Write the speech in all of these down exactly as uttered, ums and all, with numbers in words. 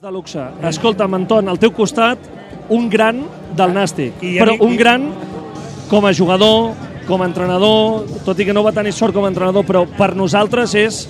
De luxe. Escolta'm, Anton, al teu costat, un gran del Nàstic, però un gran com a jugador, com a entrenador, tot i que no va tenir sort com a entrenador, però per nosaltres és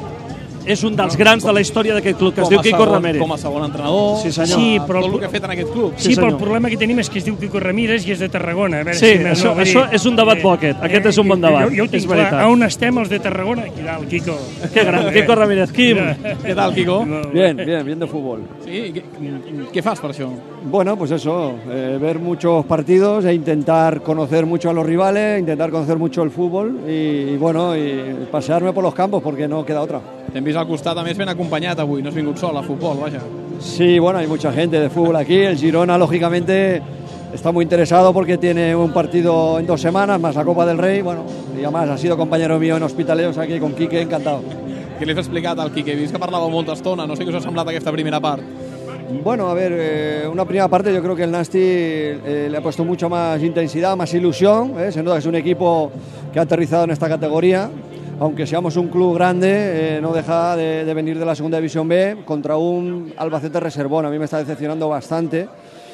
és un dels grans de la història d'aquest club, que es diu Quico Ramírez. Com a segon entrenador, sí, senyor. Sí, però tot el que ha fet en aquest club. Sí, sí però el problema que tenim és que es diu Quico Ramírez i és de Tarragona. A veure sí, si això, no, això és un debat bo, aquest. Aquest és un bon debat. Jo, jo ho tinc clar. On estem els de Tarragona? Aquí dalt, Quico. Que gran, Quico Ramírez. Quim. ¿Qué tal, Quico? Bien, bien, bien de fútbol. Sí, ¿qué, qué fas por eso? Bueno, pues eso, eh, ver muchos partidos e intentar conocer mucho a los rivales, intentar conocer mucho el fútbol y, y bueno, y pasearme por los campos porque no queda otra. T'hem vist al costat, a més, ben acompanyat avui, no has vingut sol a futbol, vaja. Sí, bueno, hay mucha gente de fútbol aquí. El Girona, lógicamente, está muy interesado porque tiene un partido en dos semanas, más la Copa del Rey. Bueno, y además ha sido compañero mío en Hospitaleos aquí con Quique, encantado. Què li has explicat al Quique? He vist que parlava molta estona, no sé què us ha semblat aquesta primera part. Bueno, a ver, eh, una primera parte yo creo que el Nasti eh, le ha puesto mucho más intensidad, más ilusión, ¿eh? Se nota que es un equipo que ha aterrizado en esta categoría. Aunque seamos un club grande, eh, no deja de, de venir de la segunda división B contra un Albacete reservón. A mí me está decepcionando bastante.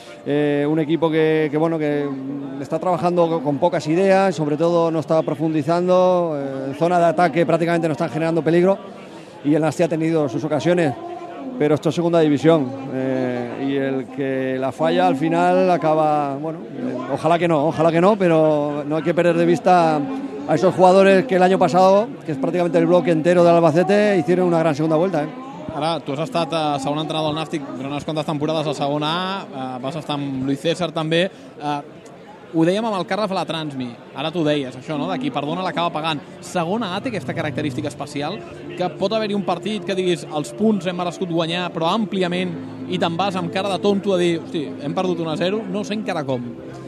Eh, un equipo que, que, bueno, que está trabajando con pocas ideas, sobre todo no está profundizando. Eh, en zona de ataque prácticamente no están generando peligro y el Nasti ha tenido sus ocasiones, pero esto es segunda división. Eh, y el que la falla al final acaba, bueno, eh, ojalá que no, ojalá que no, pero no hay que perder de vista a esos jugadores que el año pasado, que es prácticamente el bloque entero del Albacete, hicieron una gran segunda vuelta. Eh? Ara, tu has estat eh, segon entrenador del Nàstic durant unes quantes temporades a segona A, eh, vas estar amb Luis César també. Eh, ho dèiem amb el Carles a la Transmi, ara tu deies, això, no? De qui perdona l'acaba pagant. Segona A té aquesta característica especial, que pot haver-hi un partit que diguis els punts hem merescut guanyar, però àmpliament, i te'n vas amb cara de tonto a dir, hosti, hem perdut un a zero, no sé encara com.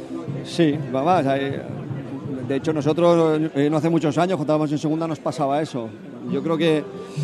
Sí, va, eh, de hecho nosotros eh, no hace muchos años, cuando estábamos en segunda, nos pasaba eso. Yo creo que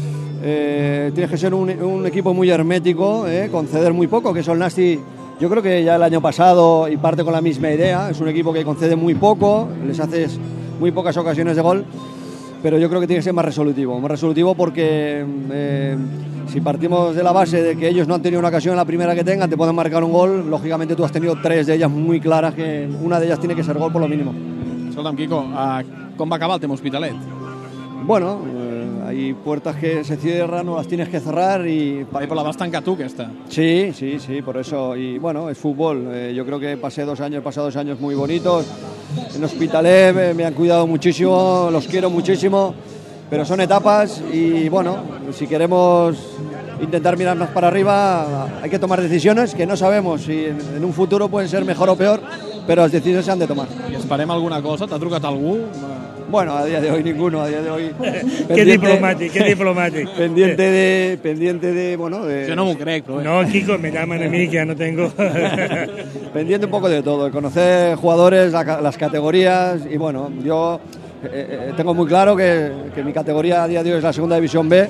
eh, tienes que ser un, un equipo muy hermético, eh, conceder muy poco, que eso el Nasti, yo creo que ya el año pasado, y parte con la misma idea, es un equipo que concede muy poco, les haces muy pocas ocasiones de gol, pero yo creo que tiene que ser más resolutivo, más resolutivo porque eh, si partimos de la base de que ellos no han tenido una ocasión en la primera que tengan, te pueden marcar un gol, lógicamente tú has tenido tres de ellas muy claras, que una de ellas tiene que ser gol por lo mínimo. Escolta'm, Quico, uh, com va acabar el tema Hospitalet? Bueno, eh, hay puertas que se cierran, no las tienes que cerrar y... Ahí por la vas tancar tú, que está. Sí, sí, sí, por eso. Y bueno, es fútbol. Eh, yo creo que pasé dos años, he pasado dos años muy bonitos. En Hospitalet me, me han cuidado muchísimo, los quiero muchísimo, pero son etapas y bueno, si queremos intentar mirar más para arriba, hay que tomar decisiones que no sabemos si en, en un futuro pueden ser mejor o peor, pero las decisiones se han de tomar. I esperem alguna cosa? T'ha trucat algú? Bueno, a día de hoy ninguno, a día de hoy... Qué diplomático, qué diplomático. Pendiente de, pendiente de, bueno... De, Yo no m'ho crec, però... No, Quico, me llaman a mí, que ya no tengo... Pendiente un poco de todo, de conocer jugadores, la, las categorías, y bueno, yo eh, eh, tengo muy claro que, que mi categoría a día de hoy es la segunda división B,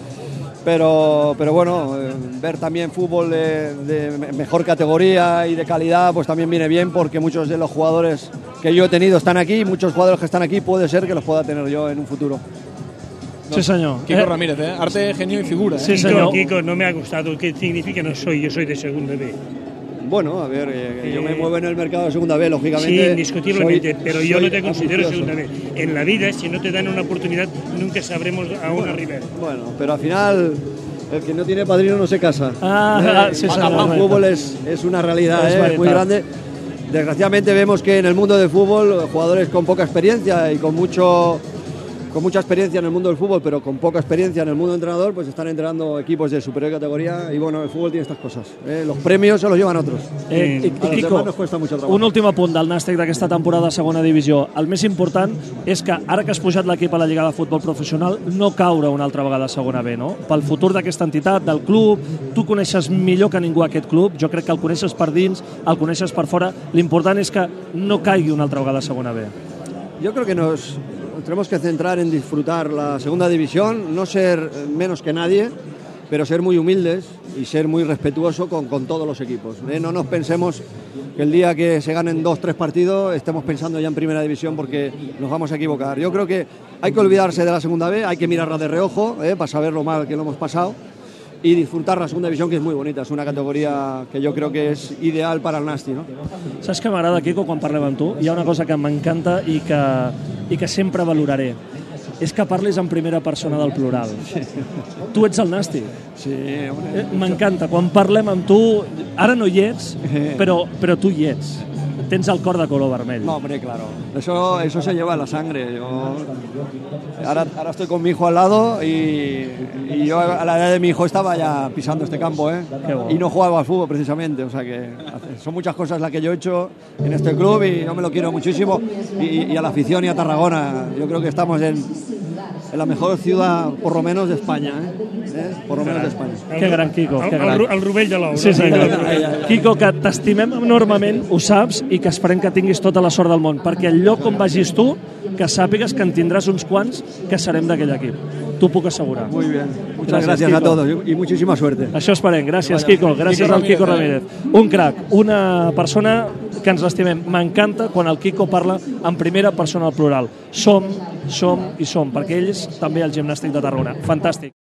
pero, pero bueno, eh, ver también fútbol de, de mejor categoría y de calidad, pues también viene bien, porque muchos de los jugadores que yo he tenido están aquí, muchos jugadores que están aquí puede ser que los pueda tener yo en un futuro. Sí, señor. Quico eh? Ramírez, ¿eh? Arte, genio y figura. ¿eh? Sí, Quico, señor. Quico, no me ha gustado. ¿Qué significa no soy? Yo soy de segunda B. Bueno, a ver, eh, yo me Eh, muevo en el mercado de segunda B, lógicamente. Sí, indiscutiblemente, soy, pero yo soy no te considero ambicioso. segunda B. En la vida, si no te dan una oportunidad, nunca sabremos a una arribar. Bueno, pero al final el que no tiene padrino no se casa. Ah, eh, sí, el señor. fútbol es, es una realidad, Es eh, veritat. muy grande. Desgraciadamente vemos que en el mundo del fútbol jugadores con poca experiencia y con mucho con mucha experiencia en el mundo del fútbol, pero con poca experiencia en el mundo del entrenador, pues están entrenando equipos de superior categoría y bueno, el fútbol tiene estas cosas. Eh, los premios se los llevan otros. Eh, i, A los Quico, demás nos cuesta mucho trabajo. un últim apunt del Nàstic d'aquesta temporada a segona divisió. El més important és que ara que has pujat l'equip a la Lliga de Futbol Professional, no caure una altra vegada a segona B, no? Pel futur d'aquesta entitat, del club, tu coneixes millor que ningú aquest club, jo crec que el coneixes per dins, el coneixes per fora, l'important és que no caigui una altra vegada a segona B. Yo creo que nos tenemos que centrar en disfrutar la segunda división, no ser menos que nadie, pero ser muy humildes y ser muy respetuoso con, con todos los equipos. ¿eh? No nos pensemos que el día que se ganen dos, tres partidos estemos pensando ya en primera división porque nos vamos a equivocar. Yo creo que hay que olvidarse de la segunda B, hay que mirarla de reojo ¿eh? para saber lo mal que lo hemos pasado y disfrutar la segunda división, que es muy bonita. Es una categoría que yo creo que es ideal para el Nasti, ¿no? Saps què m'agrada, Quico, quan parlem amb tu? Hi ha una cosa que m'encanta i, que, i que sempre valoraré. És que parlis en primera persona del plural. Sí. Tu ets el Nasti. Sí, hombre. Eh, M'encanta. Quan parlem amb tu, ara no hi ets, però, però tu hi ets. Tens el cor de color vermell. No, hombre, claro. Eso, eso se lleva en la sangre. Yo... Ahora, ahora estoy con mi hijo al lado y, y yo a la edad de mi hijo estaba ya pisando este campo, ¿eh? Bueno. Y no jugaba al fútbol precisamente. O sea que son muchas cosas las que yo he hecho en este club y yo me lo quiero muchísimo. Y, y a la afición y a Tarragona. Yo creo que estamos en, en la mejor ciudad, por lo menos, de España. ¿eh? ¿Eh? Por lo menos de España. Que gran, Quico. El, que el, gran. el, el rovell de l'ou. Sí, sí. No? Quico, que t'estimem enormement, ho saps, i que esperem que tinguis tota la sort del món, perquè el lloc on vagis tu, que sàpigues que en tindràs uns quants que serem d'aquell equip. T'ho puc assegurar. Muy bien. Muchas Gràcies, gracias, a Quico. todos y, y muchísima suerte. Això esperem. Gràcies, Quico. Gràcies al Quico Ramírez. Un crac, una persona que ens l'estimem. M'encanta quan el Quico parla en primera persona al plural. Som, som i som, perquè ells també el gimnàstic de Tarragona. Fantàstic.